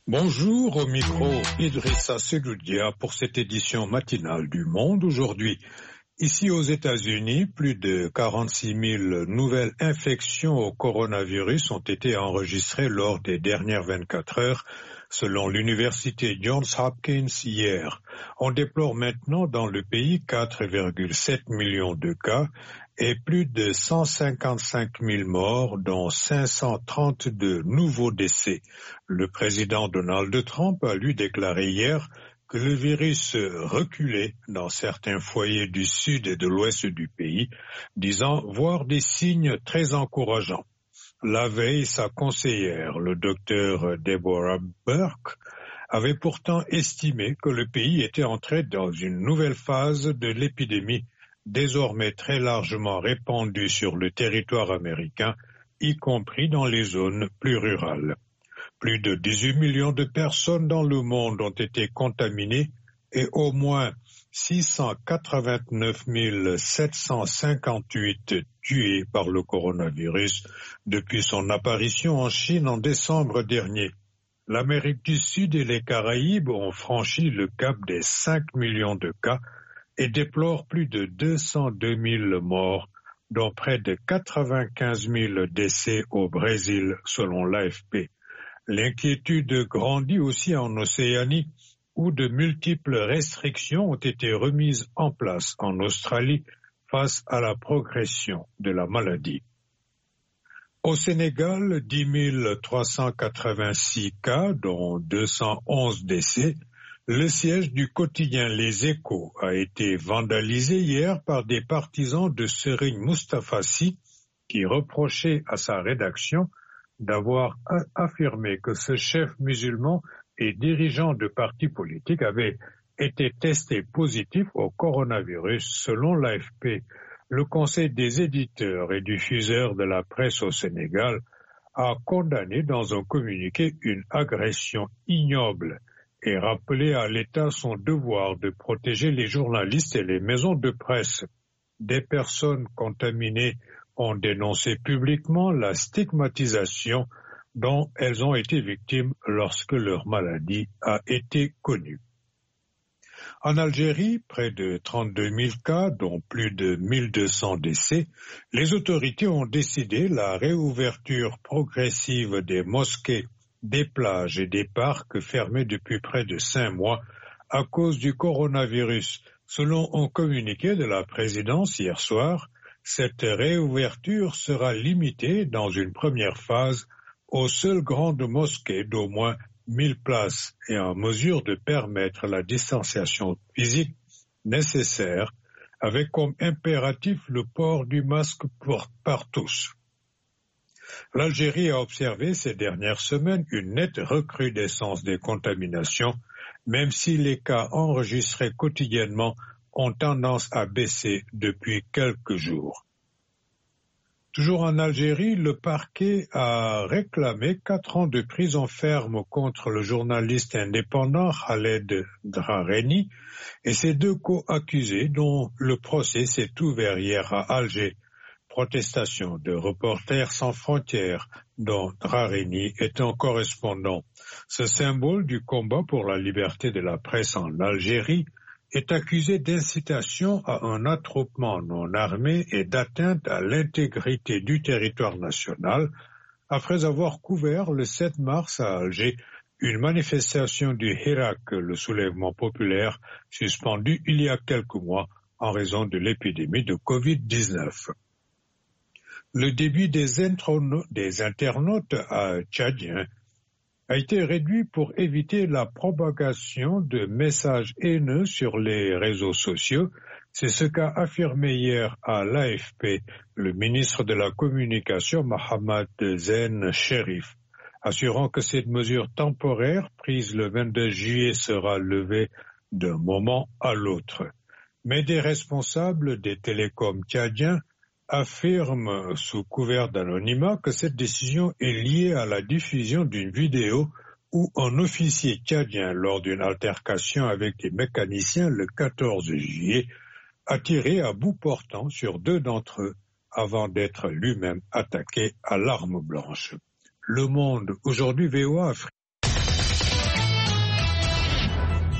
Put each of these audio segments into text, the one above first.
Bonjour, au micro Idrissa Seloudia pour cette édition matinale du Monde aujourd'hui. Ici aux États-Unis, plus de 46 000 nouvelles infections au coronavirus ont été enregistrées lors des dernières 24 heures, selon l'université Johns Hopkins hier. On déplore maintenant dans le pays 4,7 millions de cas et plus de 155 000 morts, dont 532 nouveaux décès. Le président Donald Trump a lui déclaré hier que le virus reculait dans certains foyers du sud et de l'ouest du pays, disant voir des signes très encourageants. La veille, sa conseillère, le docteur Deborah Burke, avait pourtant estimé que le pays était entré dans une nouvelle phase de l'épidémie, désormais très largement répandue sur le territoire américain, y compris dans les zones plus rurales. Plus de 18 millions de personnes dans le monde ont été contaminées et au moins 689 758 tués par le coronavirus depuis son apparition en Chine en décembre dernier. L'Amérique du Sud et les Caraïbes ont franchi le cap des 5 millions de cas et déplorent plus de 202 000 morts, dont près de 95 000 décès au Brésil, selon l'AFP. L'inquiétude grandit aussi en Océanie, où de multiples restrictions ont été remises en place en Australie face à la progression de la maladie. Au Sénégal, 10 386 cas, dont 211 décès. Le siège du quotidien Les Échos a été vandalisé hier par des partisans de Serigne Moustapha Sy qui reprochaient à sa rédaction d'avoir affirmé que ce chef musulman et dirigeant de parti politique avait été testé positif au coronavirus. Selon l'AFP, le Conseil des éditeurs et diffuseurs de la presse au Sénégal a condamné dans un communiqué une agression ignoble et rappelé à l'État son devoir de protéger les journalistes et les maisons de presse. Des personnes contaminées ont dénoncé publiquement la stigmatisation dont elles ont été victimes lorsque leur maladie a été connue. En Algérie, près de 32 000 cas, dont plus de 1200 décès, les autorités ont décidé la réouverture progressive des mosquées, des plages et des parcs fermés depuis près de 5 mois à cause du coronavirus. Selon un communiqué de la présidence hier soir, cette réouverture sera limitée dans une première phase aux seules grandes mosquées d'au moins 1000 places et en mesure de permettre la distanciation physique nécessaire avec comme impératif le port du masque par tous. L'Algérie a observé ces dernières semaines une nette recrudescence des contaminations, même si les cas enregistrés quotidiennement ont tendance à baisser depuis quelques jours. Toujours en Algérie, le parquet a réclamé 4 ans de prison ferme contre le journaliste indépendant Khaled Drareni et ses 2 co-accusés dont le procès s'est ouvert hier à Alger. Protestation de Reporters sans frontières dont Drareni est un correspondant. Ce symbole du combat pour la liberté de la presse en Algérie est accusé d'incitation à un attroupement non armé et d'atteinte à l'intégrité du territoire national après avoir couvert le 7 mars à Alger une manifestation du Hirak, le soulèvement populaire, suspendu il y a quelques mois en raison de l'épidémie de Covid-19. Le débit des internautes tchadiens a été réduit pour éviter la propagation de messages haineux sur les réseaux sociaux. C'est ce qu'a affirmé hier à l'AFP le ministre de la Communication Mohamed Zen Cherif, assurant que cette mesure temporaire prise le 22 juillet sera levée d'un moment à l'autre. Mais des responsables des télécoms tchadiens affirme sous couvert d'anonymat que cette décision est liée à la diffusion d'une vidéo où un officier tchadien, lors d'une altercation avec des mécaniciens le 14 juillet, a tiré à bout portant sur 2 d'entre eux avant d'être lui-même attaqué à l'arme blanche. Le Monde, aujourd'hui VOA Afrique.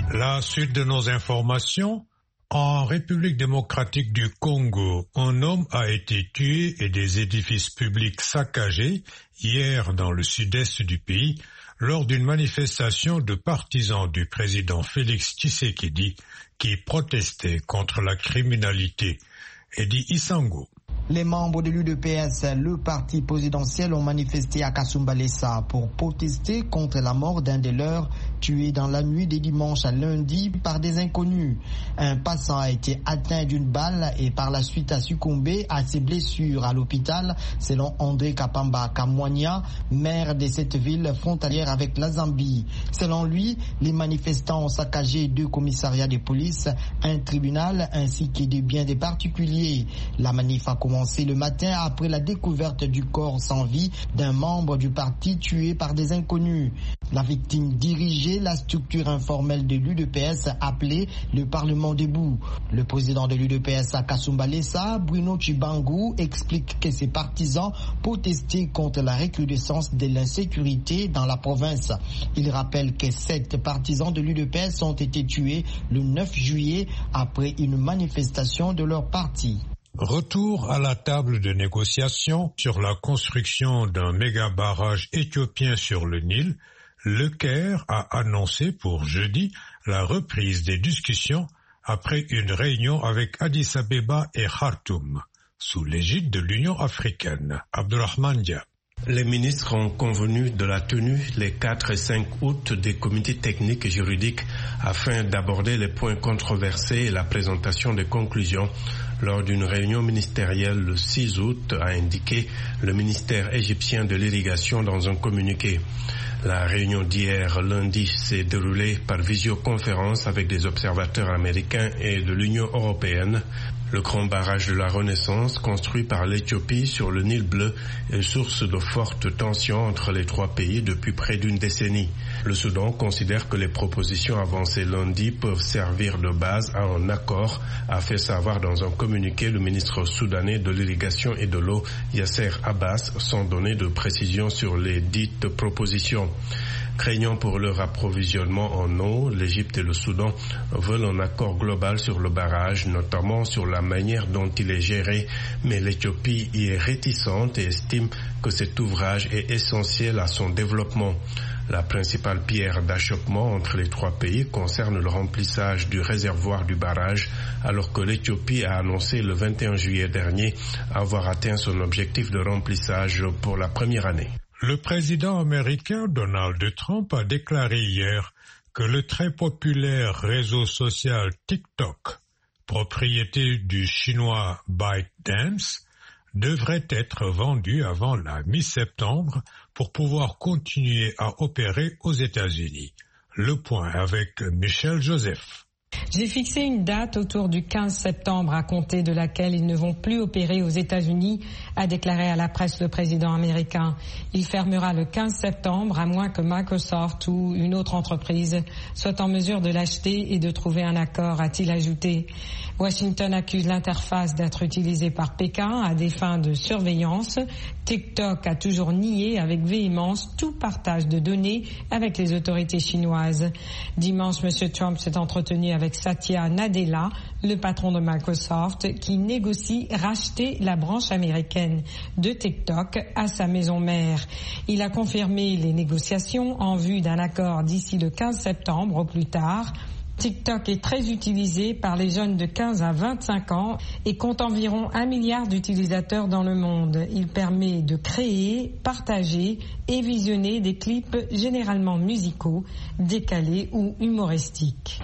La suite de nos informations. En République démocratique du Congo, un homme a été tué et des édifices publics saccagés hier dans le sud-est du pays lors d'une manifestation de partisans du président Félix Tshisekedi qui protestait contre la criminalité. Eddie Isango. Les membres de l'UDPS, le parti présidentiel, ont manifesté à Kasumbalesa pour protester contre la mort d'un des leurs tué dans la nuit des dimanches à lundi par des inconnus. Un passant a été atteint d'une balle et par la suite a succombé à ses blessures à l'hôpital, selon André Kapamba Kamwania, maire de cette ville frontalière avec la Zambie. Selon lui, les manifestants ont saccagé 2 commissariats de police, un tribunal ainsi que des biens des particuliers. La manif a commencé le matin après la découverte du corps sans vie d'un membre du parti tué par des inconnus. La victime dirigeait la structure informelle de l'UDPS appelée le Parlement debout. Le président de l'UDPS à Kasumbalesa, Bruno Chibangu, explique que ses partisans protestaient contre la recrudescence de l'insécurité dans la province. Il rappelle que 7 partisans de l'UDPS ont été tués le 9 juillet après une manifestation de leur parti. Retour à la table de négociation sur la construction d'un méga-barrage éthiopien sur le Nil. Le Caire a annoncé pour jeudi la reprise des discussions après une réunion avec Addis Abeba et Khartoum, sous l'égide de l'Union africaine. Abdurrahman Dia. Les ministres ont convenu de la tenue les 4 et 5 août des comités techniques et juridiques afin d'aborder les points controversés et la présentation des conclusions lors d'une réunion ministérielle le 6 août, a indiqué le ministère égyptien de l'irrigation dans un communiqué. La réunion d'hier lundi s'est déroulée par visioconférence avec des observateurs américains et de l'Union européenne. Le grand barrage de la Renaissance, construit par l'Éthiopie sur le Nil bleu, est source de fortes tensions entre les 3 pays depuis près d'une décennie. Le Soudan considère que les propositions avancées lundi peuvent servir de base à un accord, a fait savoir dans un communiqué le ministre soudanais de l'irrigation et de l'eau, Yasser Abbas, sans donner de précision sur les dites propositions. Craignant pour leur approvisionnement en eau, l'Égypte et le Soudan veulent un accord global sur le barrage, notamment sur la manière dont il est géré, mais l'Éthiopie y est réticente et estime que cet ouvrage est essentiel à son développement. La principale pierre d'achoppement entre les 3 pays concerne le remplissage du réservoir du barrage, alors que l'Éthiopie a annoncé le 21 juillet dernier avoir atteint son objectif de remplissage pour la première année. Le président américain Donald Trump a déclaré hier que le très populaire réseau social TikTok, propriété du chinois ByteDance, devrait être vendu avant la mi-septembre pour pouvoir continuer à opérer aux États-Unis. Le point avec Michel Joseph. J'ai fixé une date autour du 15 septembre à compter de laquelle ils ne vont plus opérer aux États-Unis, a déclaré à la presse le président américain. Il fermera le 15 septembre à moins que Microsoft ou une autre entreprise soit en mesure de l'acheter et de trouver un accord, a-t-il ajouté. Washington accuse l'interface d'être utilisée par Pékin à des fins de surveillance. TikTok a toujours nié avec véhémence tout partage de données avec les autorités chinoises. Dimanche, M. Trump s'est entretenu avec Satya Nadella, le patron de Microsoft, qui négocie racheter la branche américaine de TikTok à sa maison mère. Il a confirmé les négociations en vue d'un accord d'ici le 15 septembre au plus tard. TikTok est très utilisé par les jeunes de 15 à 25 ans et compte environ 1 milliard d'utilisateurs dans le monde. Il permet de créer, partager et visionner des clips généralement musicaux, décalés ou humoristiques.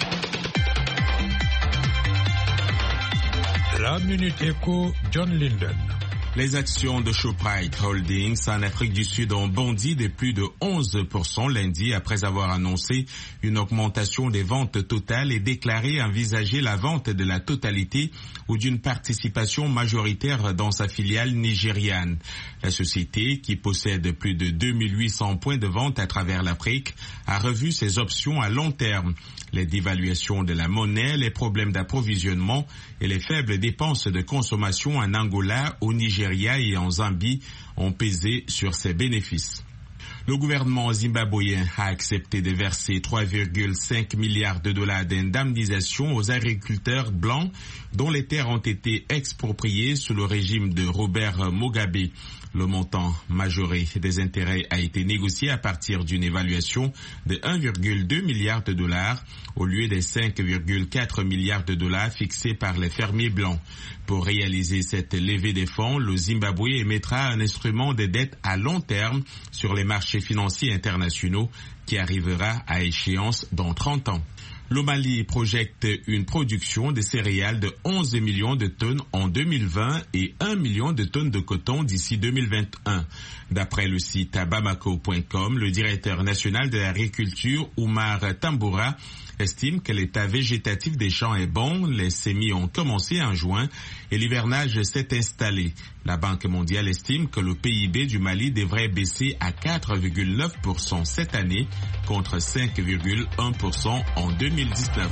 La Minute Éco, John Linden. Les actions de Shoprite Holdings en Afrique du Sud ont bondi de plus de 11% lundi après avoir annoncé une augmentation des ventes totales et déclaré envisager la vente de la totalité ou d'une participation majoritaire dans sa filiale nigériane. La société, qui possède plus de 2800 points de vente à travers l'Afrique, a revu ses options à long terme. Les dévaluations de la monnaie, les problèmes d'approvisionnement et les faibles dépenses de consommation en Angola, au Nigeria et en Zambie ont pesé sur ses bénéfices. Le gouvernement zimbabwéen a accepté de verser 3,5 milliards de dollars d'indemnisation aux agriculteurs blancs dont les terres ont été expropriées sous le régime de Robert Mugabe. Le montant majoré des intérêts a été négocié à partir d'une évaluation de 1,2 milliard de dollars au lieu des 5,4 milliards de dollars fixés par les fermiers blancs. Pour réaliser cette levée des fonds, le Zimbabwe émettra un instrument de dette à long terme sur les marchés financiers internationaux qui arrivera à échéance dans 30 ans. Le Mali projette une production de céréales de 11 millions de tonnes en 2020 et 1 million de tonnes de coton d'ici 2021. D'après le site bamako.com, le directeur national de l'agriculture, Oumar Tamboura, estime que l'état végétatif des champs est bon, les semis ont commencé en juin et l'hivernage s'est installé. La Banque mondiale estime que le PIB du Mali devrait baisser à 4,9% cette année contre 5,1% en 2019.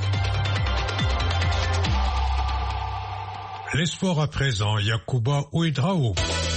Les sports à présent, Yacouba Ouedraogo.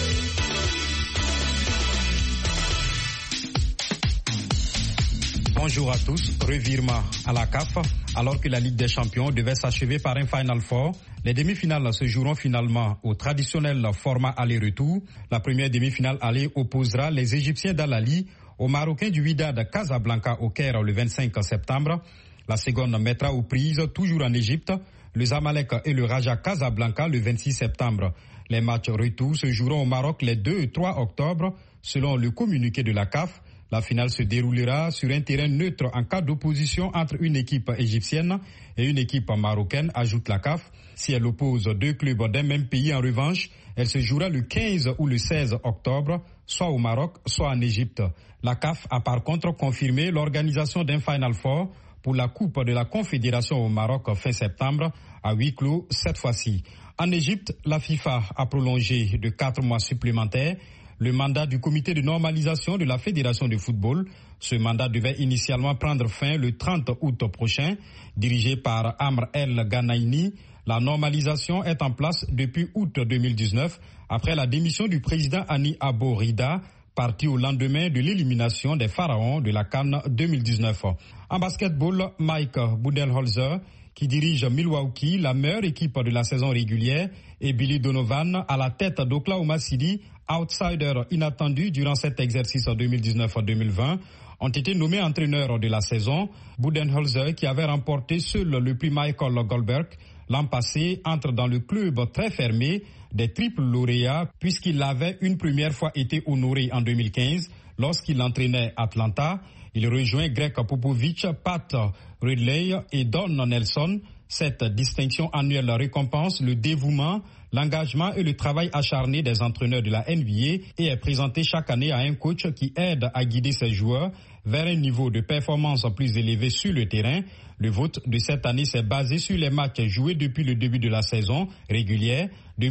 Bonjour à tous. Revirement à la CAF. Alors que la Ligue des Champions devait s'achever par un Final Four, les demi-finales se joueront finalement au traditionnel format aller-retour. La première demi-finale aller opposera les Égyptiens d'Al-Ahly aux Marocains du Wydad Casablanca au Caire le 25 septembre. La seconde mettra aux prises, toujours en Égypte, le Zamalek et le Raja Casablanca le 26 septembre. Les matchs retour se joueront au Maroc les 2 et 3 octobre, selon le communiqué de la CAF. La finale se déroulera sur un terrain neutre en cas d'opposition entre une équipe égyptienne et une équipe marocaine, ajoute la CAF. Si elle oppose 2 clubs d'un même pays en revanche, elle se jouera le 15 ou le 16 octobre, soit au Maroc, soit en Égypte. La CAF a par contre confirmé l'organisation d'un Final Four pour la Coupe de la Confédération au Maroc fin septembre, à huis clos cette fois-ci. En Égypte, la FIFA a prolongé de 4 mois supplémentaires le mandat du comité de normalisation de la Fédération de football. Ce mandat devait initialement prendre fin le 30 août prochain. Dirigé par Amr El Ghanaini, la normalisation est en place depuis août 2019, après la démission du président Hani Abo Rida, parti au lendemain de l'élimination des Pharaons de la CAN 2019. En basketball, Mike Budenholzer, qui dirige Milwaukee, la meilleure équipe de la saison régulière, et Billy Donovan à la tête d'Oklahoma City, outsider inattendu durant cet exercice 2019-2020, ont été nommés entraîneurs de la saison. Budenholzer, qui avait remporté seul le prix Michael Goldberg l'an passé, entre dans le club très fermé des triples lauréats, puisqu'il avait une première fois été honoré en 2015 lorsqu'il entraînait Atlanta. Il rejoint Greg Popovich, Pat Ridley et Don Nelson. Cette distinction annuelle récompense le dévouement, l'engagement et le travail acharné des entraîneurs de la NBA et est présentée chaque année à un coach qui aide à guider ses joueurs vers un niveau de performance plus élevé sur le terrain. Le vote de cette année s'est basé sur les matchs joués depuis le début de la saison régulière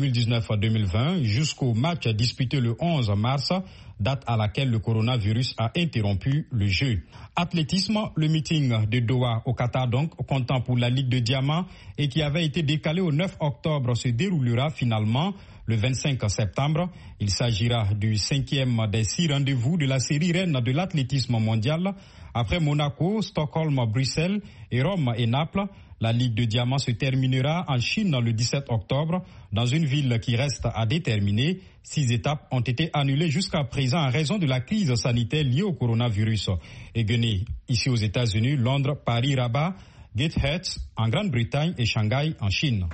2019-2020 jusqu'au match disputé le 11 mars, date à laquelle le coronavirus a interrompu le jeu. Athlétisme, le meeting de Doha au Qatar donc, comptant pour la Ligue de Diamant et qui avait été décalé au 9 octobre, se déroulera finalement le 25 septembre. Il s'agira du 5e des 6 rendez-vous de la série reine de l'athlétisme mondial. Après Monaco, Stockholm, Bruxelles et Rome et Naples, la Ligue de Diamant se terminera en Chine le 17 octobre, dans une ville qui reste à déterminer. 6 étapes ont été annulées jusqu'à présent en raison de la crise sanitaire liée au coronavirus. Égrené ici aux États-Unis, Londres, Paris, Rabat, Gateshead en Grande-Bretagne et Shanghai en Chine.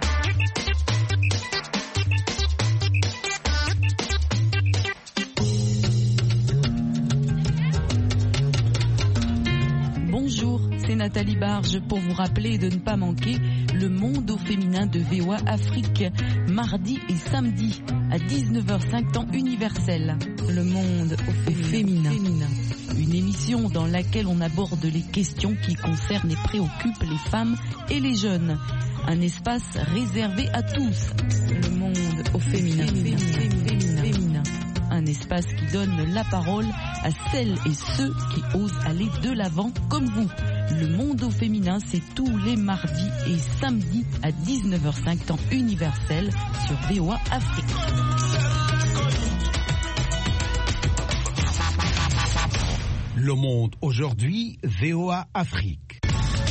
Bonjour, c'est Nathalie Barge pour vous rappeler de ne pas manquer le monde au féminin de VOA Afrique, mardi et samedi à 19h05 temps universel. Le monde au féminin. Une émission dans laquelle on aborde les questions qui concernent et préoccupent les femmes et les jeunes. Un espace réservé à tous. Le monde au féminin. Un espace qui donne la parole à celles et ceux qui osent aller de l'avant comme vous. Le monde au féminin, c'est tous les mardis et samedis à 19h05 temps universel sur VOA Afrique. Le Monde aujourd'hui, VOA Afrique.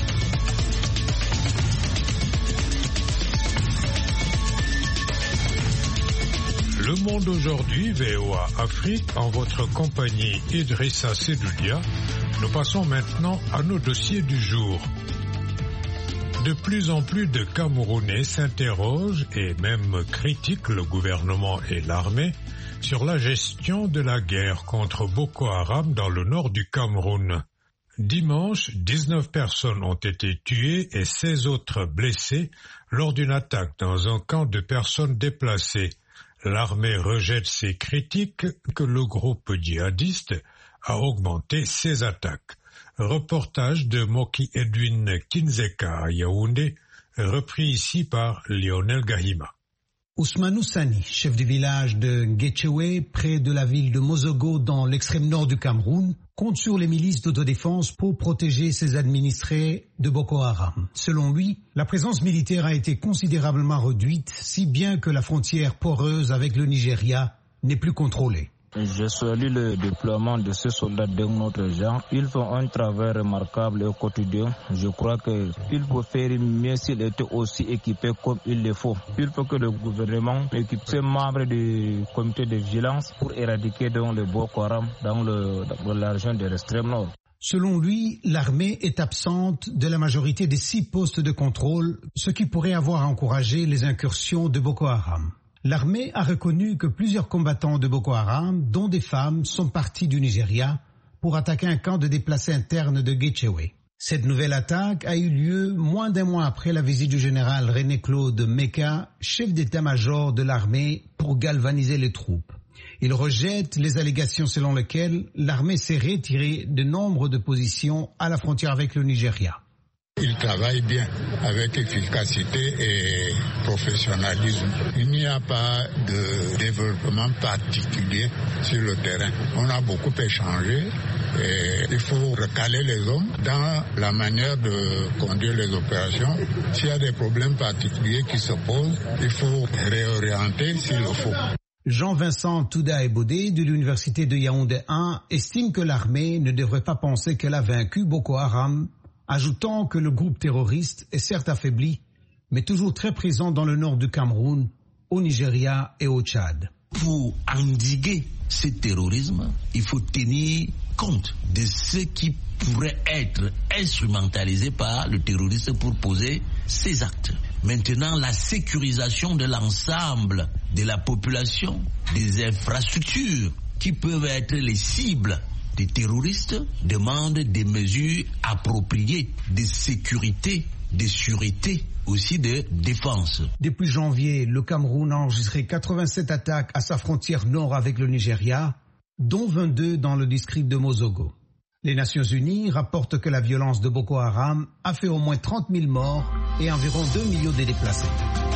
Le Monde aujourd'hui, VOA Afrique, en votre compagnie Idrissa Sedoudia. Nous passons maintenant à nos dossiers du jour. De plus en plus de Camerounais s'interrogent et même critiquent le gouvernement et l'armée sur la gestion de la guerre contre Boko Haram dans le nord du Cameroun. Dimanche, 19 personnes ont été tuées et 16 autres blessées lors d'une attaque dans un camp de personnes déplacées. L'armée rejette ces critiques que le groupe djihadiste a augmenté ses attaques. Reportage de Moki Edwin Kinzeka à Yaoundé, repris ici par Lionel Gahima. Ousmanou Sani, chef du village de Nguetchewe, près de la ville de Mozogo dans l'extrême nord du Cameroun, compte sur les milices d'autodéfense pour protéger ses administrés de Boko Haram. Selon lui, la présence militaire a été considérablement réduite, si bien que la frontière poreuse avec le Nigeria n'est plus contrôlée. Je salue le déploiement de ces soldats de notre genre. Ils font un travail remarquable au quotidien. Je crois qu'il faut faire mieux s'ils étaient aussi équipés comme il le faut. Il faut que le gouvernement équipe ses membres du comité de vigilance pour éradiquer le Boko Haram dans la région de l'extrême nord. Selon lui, l'armée est absente de la majorité des 6 postes de contrôle, ce qui pourrait avoir encouragé les incursions de Boko Haram. L'armée a reconnu que plusieurs combattants de Boko Haram, dont des femmes, sont partis du Nigeria pour attaquer un camp de déplacés internes de Nguetchewe. Cette nouvelle attaque a eu lieu moins d'un mois après la visite du général René-Claude Meka, chef d'état-major de l'armée, pour galvaniser les troupes. Il rejette les allégations selon lesquelles l'armée s'est retirée de nombre de positions à la frontière avec le Nigeria. Il travaille bien, avec efficacité et professionnalisme. Il n'y a pas de développement particulier sur le terrain. On a beaucoup échangé et il faut recaler les hommes dans la manière de conduire les opérations. S'il y a des problèmes particuliers qui se posent, il faut réorienter s'il le faut. Jean-Vincent Touda-Ebodé de l'université de Yaoundé 1 estime que l'armée ne devrait pas penser qu'elle a vaincu Boko Haram, ajoutant que le groupe terroriste est certes affaibli, mais toujours très présent dans le nord du Cameroun, au Nigeria et au Tchad. Pour endiguer ce terrorisme, il faut tenir compte de ce qui pourrait être instrumentalisé par le terroriste pour poser ses actes. Maintenant, la sécurisation de l'ensemble de la population, des infrastructures qui peuvent être les cibles des terroristes demandent des mesures appropriées de sécurité, de sûreté, aussi de défense. Depuis janvier, le Cameroun a enregistré 87 attaques à sa frontière nord avec le Nigeria, dont 22 dans le district de Mozogo. Les Nations Unies rapportent que la violence de Boko Haram a fait au moins 30 000 morts et environ 2 millions de déplacés.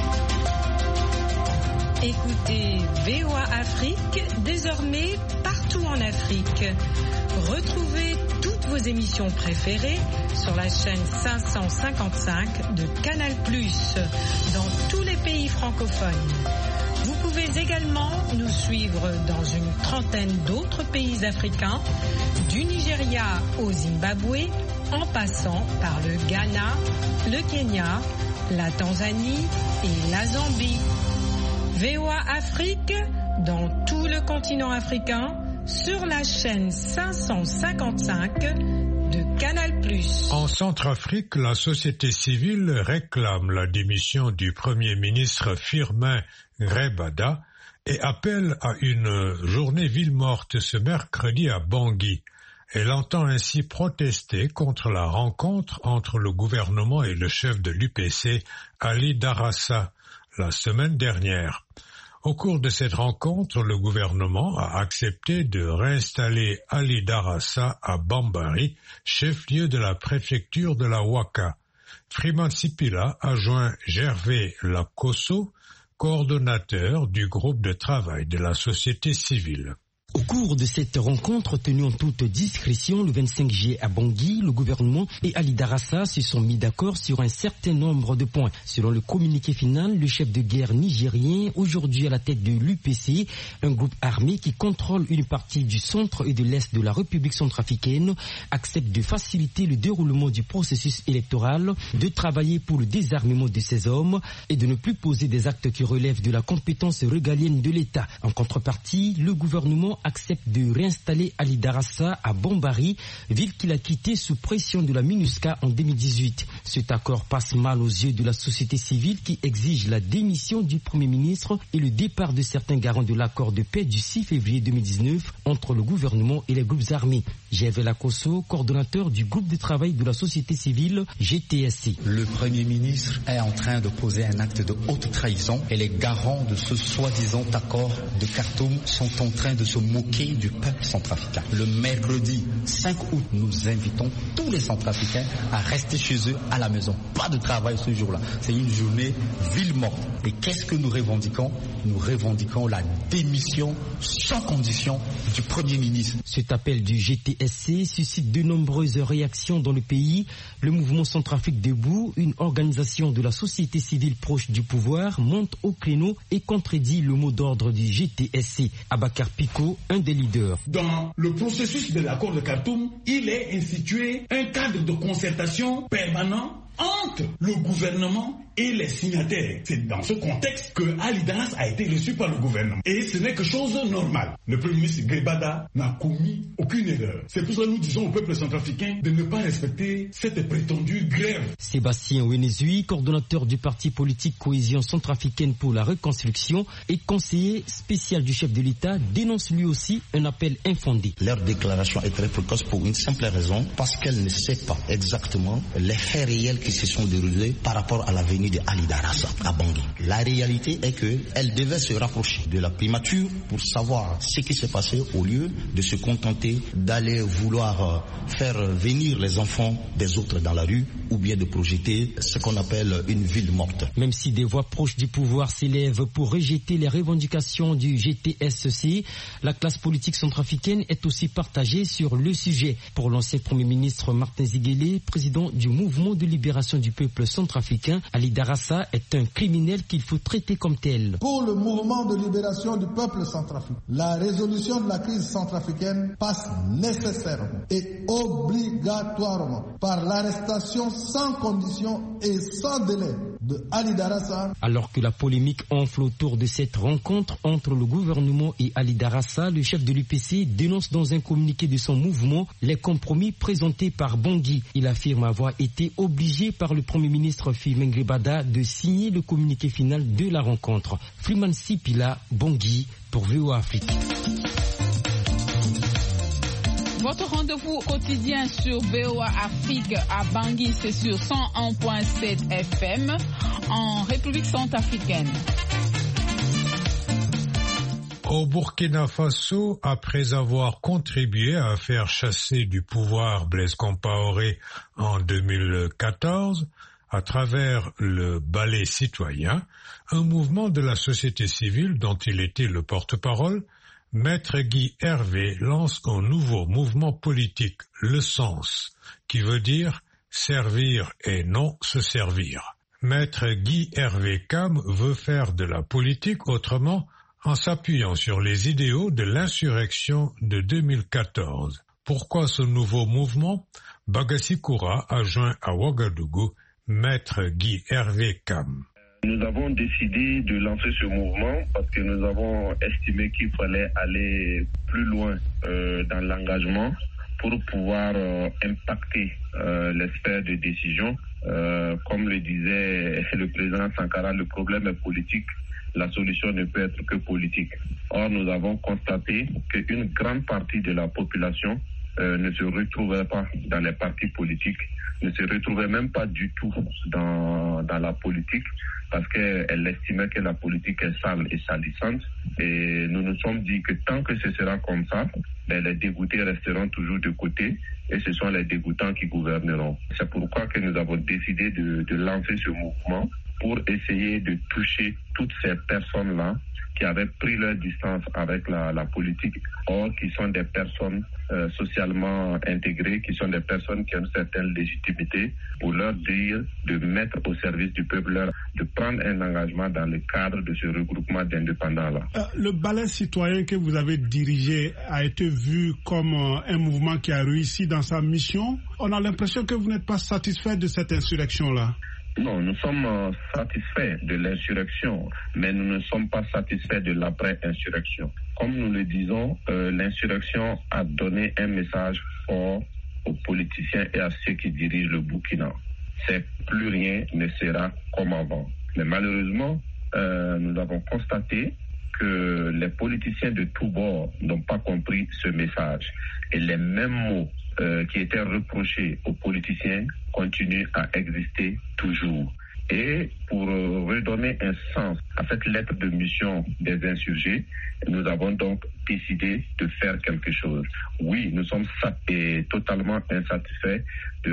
Écoutez VOA Afrique, désormais partout en Afrique. Retrouvez toutes vos émissions préférées sur la chaîne 555 de Canal+, dans tous les pays francophones. Vous pouvez également nous suivre dans une trentaine d'autres pays africains, du Nigeria au Zimbabwe, en passant par le Ghana, le Kenya, la Tanzanie et la Zambie. VOA Afrique, dans tout le continent africain, sur la chaîne 555 de Canal+. En Centrafrique, la société civile réclame la démission du Premier ministre Firmin Grebada et appelle à une journée ville morte ce mercredi à Bangui. Elle entend ainsi protester contre la rencontre entre le gouvernement et le chef de l'UPC, Ali Darassa, la semaine dernière. Au cours de cette rencontre, le gouvernement a accepté de réinstaller Ali Darassa à Bambari, chef-lieu de la préfecture de la Ouaka. Freeman Sipila a joint Gervais Lakosso, coordonnateur du groupe de travail de la société civile. Au cours de cette rencontre tenue en toute discrétion le 25 juillet à Bangui, le gouvernement et Ali Darassa se sont mis d'accord sur un certain nombre de points. Selon le communiqué final, le chef de guerre nigérien, aujourd'hui à la tête de l'UPC, un groupe armé qui contrôle une partie du centre et de l'est de la République centrafricaine, accepte de faciliter le déroulement du processus électoral, de travailler pour le désarmement de ces hommes et de ne plus poser des actes qui relèvent de la compétence régalienne de l'État. En contrepartie, le gouvernement accepte de réinstaller Ali Darassa à Bambari, ville qu'il a quittée sous pression de la MINUSCA en 2018. Cet accord passe mal aux yeux de la société civile qui exige la démission du Premier ministre et le départ de certains garants de l'accord de paix du 6 février 2019 entre le gouvernement et les groupes armés. Gervais Lacosso, coordonnateur du groupe de travail de la société civile GTSC. Le Premier ministre est en train de poser un acte de haute trahison et les garants de ce soi-disant accord de Khartoum sont en train de se moquer du peuple centrafricain. Le mercredi 5 août, nous invitons tous les centrafricains à rester chez eux à la maison. Pas de travail ce jour-là. C'est une journée ville morte. Et qu'est-ce que nous revendiquons? Nous revendiquons la démission sans condition du Premier ministre. Cet appel du GTSC suscite de nombreuses réactions dans le pays. Le mouvement Centrafrique Debout, une organisation de la société civile proche du pouvoir, monte au créneau et contredit le mot d'ordre du GTSC. Abakar Pico, un des leaders. Dans le processus de l'accord de Khartoum, il est institué un cadre de concertation permanent entre le gouvernement et les signataires. C'est dans ce contexte que Ali Darassa a été reçu par le gouvernement. Et ce n'est que chose normale. Le Premier ministre Gbada n'a commis aucune erreur. C'est pour ça que nous disons au peuple centrafricain de ne pas respecter cette prétendue grève. Sébastien Ouenezui, coordonnateur du parti politique Cohésion centrafricaine pour la reconstruction et conseiller spécial du chef de l'État, dénonce lui aussi un appel infondé. Leur déclaration est très précoce pour une simple raison, parce qu'elle ne sait pas exactement les faits réels qui se sont déroulés par rapport à la venue de Ali Darassa à Bangui. La réalité est qu'elle devait se rapprocher de la primature pour savoir ce qui s'est passé au lieu de se contenter d'aller vouloir faire venir les enfants des autres dans la rue ou bien de projeter ce qu'on appelle une ville morte. Même si des voix proches du pouvoir s'élèvent pour rejeter les revendications du GTSC, la classe politique centrafricaine est aussi partagée sur le sujet. Pour l'ancien Premier ministre Martin Ziguélé, président du mouvement de libération du peuple centrafricain, Ali Darassa est un criminel qu'il faut traiter comme tel. Pour le mouvement de libération du peuple centrafricain, la résolution de la crise centrafricaine passe nécessairement et obligatoirement par l'arrestation sans condition et sans délai de Ali Darassa. Alors que la polémique enfle autour de cette rencontre entre le gouvernement et Ali Darassa, le chef de l'UPC dénonce dans un communiqué de son mouvement les compromis présentés par Bangui. Il affirme avoir été obligé par le Premier ministre Firmin Gbada de signer le communiqué final de la rencontre. Freeman Sipila, Bangui, pour VOA Afrique. Votre rendez-vous quotidien sur VOA Afrique à Bangui, c'est sur 101.7 FM en République centrafricaine. Au Burkina Faso, après avoir contribué à faire chasser du pouvoir Blaise Compaoré en 2014, à travers le ballet citoyen, un mouvement de la société civile dont il était le porte-parole, Maître Guy Hervé lance un nouveau mouvement politique, le sens, qui veut dire servir et non se servir. Maître Guy Hervé Cam veut faire de la politique autrement en s'appuyant sur les idéaux de l'insurrection de 2014. Pourquoi ce nouveau mouvement? Bagassi Koura a joint à Ouagadougou Maître Guy Hervé Cam. Nous avons décidé de lancer ce mouvement parce que nous avons estimé qu'il fallait aller plus loin dans l'engagement pour pouvoir impacter les sphères de décision. Comme le disait le président Sankara, le problème est politique, la solution ne peut être que politique. Or, nous avons constaté qu'une grande partie de la population ne se retrouvait pas dans les partis politiques, ne se retrouvait même pas du tout dans la politique parce qu'elle estimait que la politique est sale et salissante. Et nous nous sommes dit que tant que ce sera comme ça, les dégoûtés resteront toujours de côté et ce sont les dégoûtants qui gouverneront. C'est pourquoi que nous avons décidé de lancer ce mouvement pour essayer de toucher toutes ces personnes-là qui avaient pris leur distance avec la politique, or qui sont des personnes socialement intégrées, qui sont des personnes qui ont une certaine légitimité, pour leur dire de mettre au service du peuple, de prendre un engagement dans le cadre de ce regroupement d'indépendants-là. Le balai citoyen que vous avez dirigé a été vu comme un mouvement qui a réussi dans sa mission. On a l'impression que vous n'êtes pas satisfait de cette insurrection-là. Non, nous sommes satisfaits de l'insurrection, mais nous ne sommes pas satisfaits de l'après-insurrection. Comme nous le disons, l'insurrection a donné un message fort aux politiciens et à ceux qui dirigent le Burkina. C'est plus rien ne sera comme avant. Mais malheureusement, nous avons constaté que les politiciens de tous bords n'ont pas compris ce message. Et les mêmes mots qui étaient reprochés aux politiciens continuent à exister toujours. Et pour redonner un sens à cette lettre de mission des insurgés, nous avons donc décidé de faire quelque chose. Oui, nous sommes totalement insatisfaits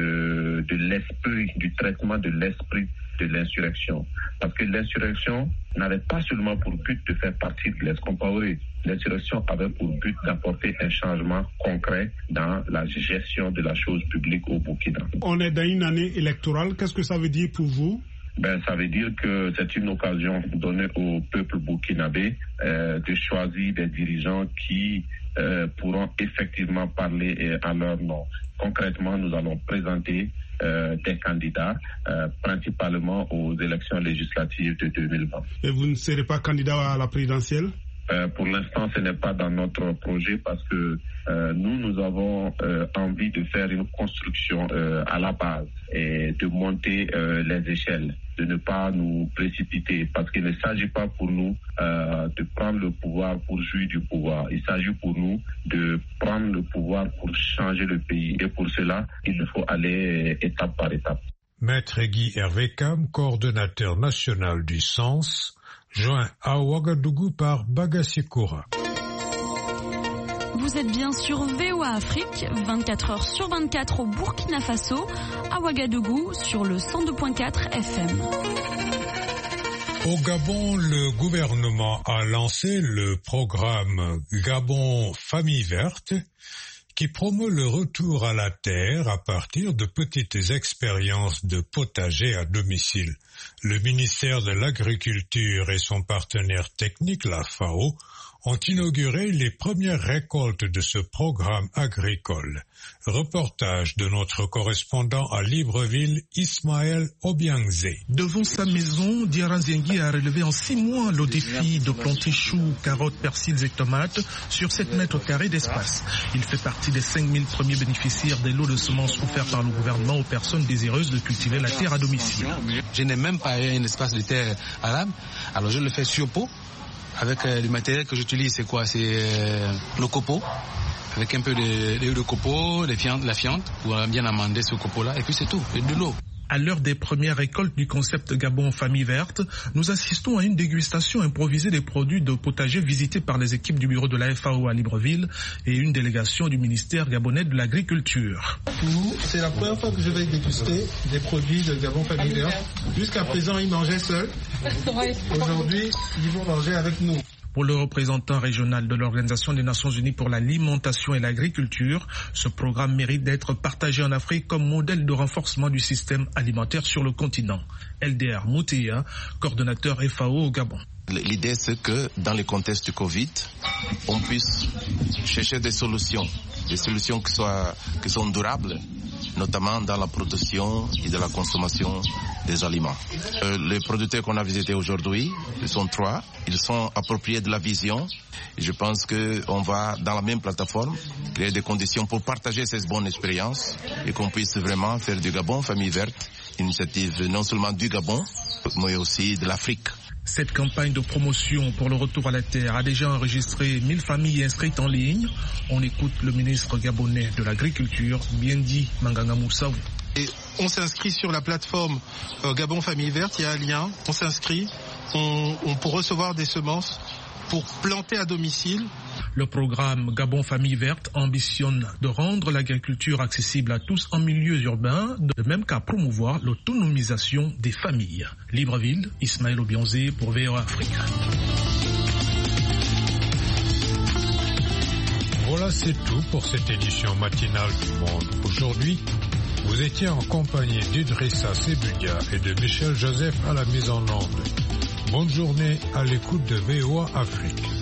de l'esprit, du traitement de l'esprit de l'insurrection. Parce que l'insurrection n'avait pas seulement pour but de faire partie de Blaise Compaoré. L'insurrection avait pour but d'apporter un changement concret dans la gestion de la chose publique au Burkina. On est dans une année électorale. Qu'est-ce que ça veut dire pour vous? Ça veut dire que c'est une occasion donnée au peuple burkinabé de choisir des dirigeants qui pourront effectivement parler à leur nom. Concrètement, nous allons présenter des candidats, principalement aux élections législatives de 2020. Et vous ne serez pas candidat à la présidentielle? Pour l'instant, ce n'est pas dans notre projet parce que nous avons envie de faire une construction à la base et de monter les échelles, de ne pas nous précipiter parce qu'il ne s'agit pas pour nous de prendre le pouvoir pour jouir du pouvoir. Il s'agit pour nous de prendre le pouvoir pour changer le pays et pour cela, il faut aller étape par étape. Maître Guy Hervé Cam, coordonnateur national du Sens, joint à Ouagadougou par Bagassi-Koura. Vous êtes bien sur VOA Afrique, 24 heures sur 24 au Burkina Faso, à Ouagadougou sur le 102.4 FM. Au Gabon, le gouvernement a lancé le programme Gabon Famille Verte qui promeut le retour à la terre à partir de petites expériences de potager à domicile. Le ministère de l'Agriculture et son partenaire technique, la FAO, ont inauguré les premières récoltes de ce programme agricole. Reportage de notre correspondant à Libreville, Ismaël Obiangze. Devant sa maison, Diarra Zengi a relevé en 6 mois le défi de planter choux, carottes, persils et tomates sur 7 mètres carrés d'espace. Il fait partie des 5000 premiers bénéficiaires des lots de semences offerts par le gouvernement aux personnes désireuses de cultiver la terre à domicile. Je n'ai même pas un espace de terre arable, alors je le fais sur pot. Avec le matériel que j'utilise, c'est quoi? C'est le copeau, avec un peu de copeau, la fiente, pour bien amender ce copeau-là, et puis c'est tout, et de l'eau. À l'heure des premières récoltes du concept Gabon Famille Verte, nous assistons à une dégustation improvisée des produits de potager visités par les équipes du bureau de la FAO à Libreville et une délégation du ministère gabonais de l'Agriculture. C'est la première fois que je vais déguster des produits de Gabon Famille Verte. Jusqu'à présent, ils mangeaient seuls. Aujourd'hui, ils vont manger avec nous. Pour le représentant régional de l'Organisation des Nations Unies pour l'alimentation et l'agriculture, ce programme mérite d'être partagé en Afrique comme modèle de renforcement du système alimentaire sur le continent. LDR Moutéa, coordonnateur FAO au Gabon. L'idée, c'est que dans le contexte du Covid, on puisse chercher des solutions qui sont durables, notamment dans la production et de la consommation des aliments. Les producteurs qu'on a visités aujourd'hui, ils sont 3. Ils sont appropriés de la vision. Et je pense qu'on va, dans la même plateforme, créer des conditions pour partager cette bonne expérience et qu'on puisse vraiment faire du Gabon Famille Verte, initiative non seulement du Gabon, mais aussi de l'Afrique. Cette campagne de promotion pour le retour à la terre a déjà enregistré 1000 familles inscrites en ligne. On écoute le ministre gabonais de l'Agriculture, Biendi Manganga Moussaou. Et on s'inscrit sur la plateforme Gabon Famille Verte, il y a un lien, on s'inscrit, on peut recevoir des semences pour planter à domicile. Le programme Gabon Famille Verte ambitionne de rendre l'agriculture accessible à tous en milieu urbain, de même qu'à promouvoir l'autonomisation des familles. Libreville, Ismaël Obionzé pour VOA Afrique. Voilà, c'est tout pour cette édition matinale du Monde. Aujourd'hui, vous étiez en compagnie d'Idrissa Sebudia et de Michel Joseph à la mise en onde. Bonne journée à l'écoute de VOA Afrique.